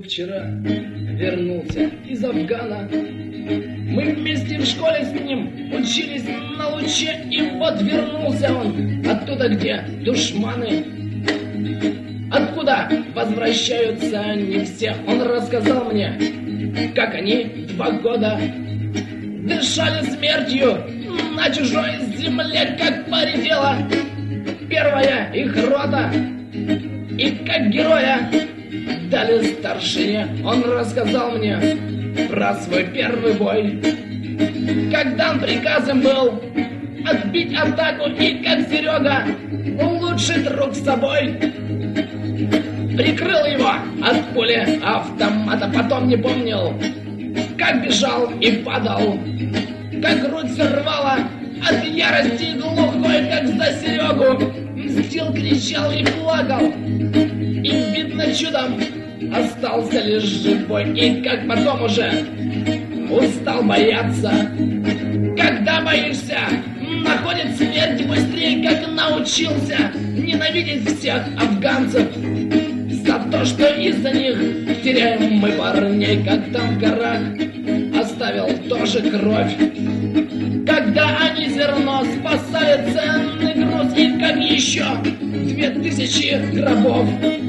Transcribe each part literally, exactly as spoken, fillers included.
друг вчера вернулся из Афгана. Мы вместе в школе с ним учились на луче, и вот вернулся он оттуда, где душманы. Откуда возвращаются они все? Он рассказал мне, как они два года дышали смертью на чужой земле, как поредела первая их рота, и как героя дали старшине. Он рассказал мне про свой первый бой, когда он приказом был отбить атаку, и как Серега, лучший друг с собой, прикрыл его от пули автомата. Потом не помнил, как бежал и падал, как грудь сорвала от ярости, глухой, как за Серегу мстил, кричал и плакал, и, видно, чудом остался лишь живой. И как потом уже устал бояться, когда боишься, находит смерть быстрее, как научился ненавидеть всех афганцев за то, что из-за них теряем мы парней, как там в горах оставил тоже кровь, когда они зерно спасали, ценный груз, и как еще две тысячи гробов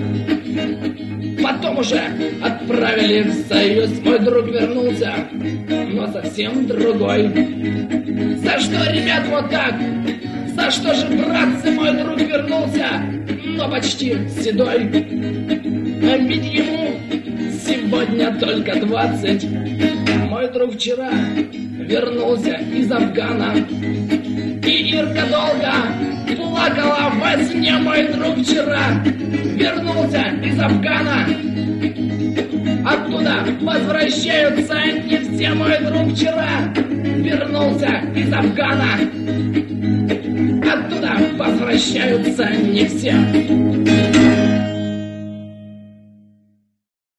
потом уже отправили в Союз. Мой друг вернулся, но совсем другой. За что, ребят, вот так? За что же, братцы, мой друг вернулся, но почти седой? А ведь ему сегодня только двадцать. Мой друг вчера вернулся из Афгана, и Ирка долго плакала во сне. Мой друг вчера вернулся из Афгана, оттуда возвращаются не все. Мой друг вчера вернулся из Афгана, оттуда возвращаются не все.